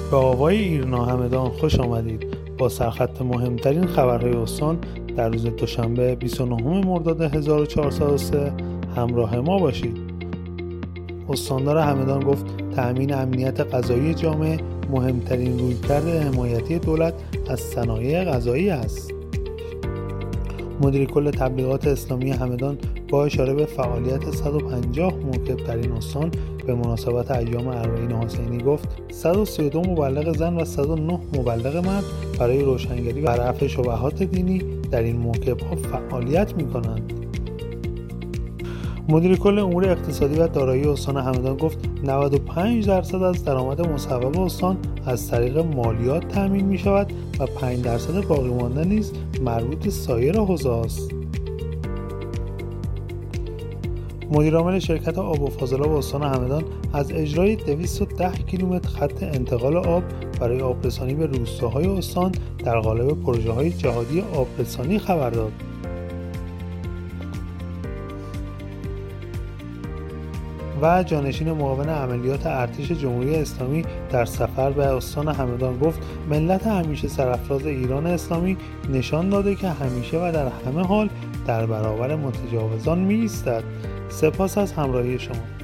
به آوای ایرنا همدان خوش آمدید. با سرخط مهمترین خبرهای استان در روز دوشنبه 29 مرداد 1403 همراه ما باشید. استاندار همدان گفت تأمین امنیت غذایی جامعه مهمترین رویکرد حمایتی دولت از صنایع غذایی است. مدیر کل تبلیغات اسلامی همدان با اشاره به فعالیت 150 موکب در این استان به مناسبت ایام اربعین حسینی گفت 132 مبلغ زن و 109 مبلغ مرد برای روشنگری و رفع شبهات دینی در این موکب‌ها فعالیت می‌کنند. مدیر کل امور اقتصادی و دارایی استان همدان گفت 95% از درآمد مصوب استان از طریق مالیات تامین می شود و 5% باقی مانده نیز مربوط به سایر حوزه است. مدیر عامل شرکت آب و فاضلاب استان همدان از اجرای 210 کیلومتر خط انتقال آب برای آبرسانی به روستاهای استان در قالب پروژه‌های جهادی آبرسانی خبر داد. و جانشین معاون عملیات ارتش جمهوری اسلامی در سفر به استان همدان گفت ملت همیشه سرافراز ایران اسلامی نشان داده که همیشه و در همه حال در برابر متجاوزان می ایستد. سپاس از همراهی شما.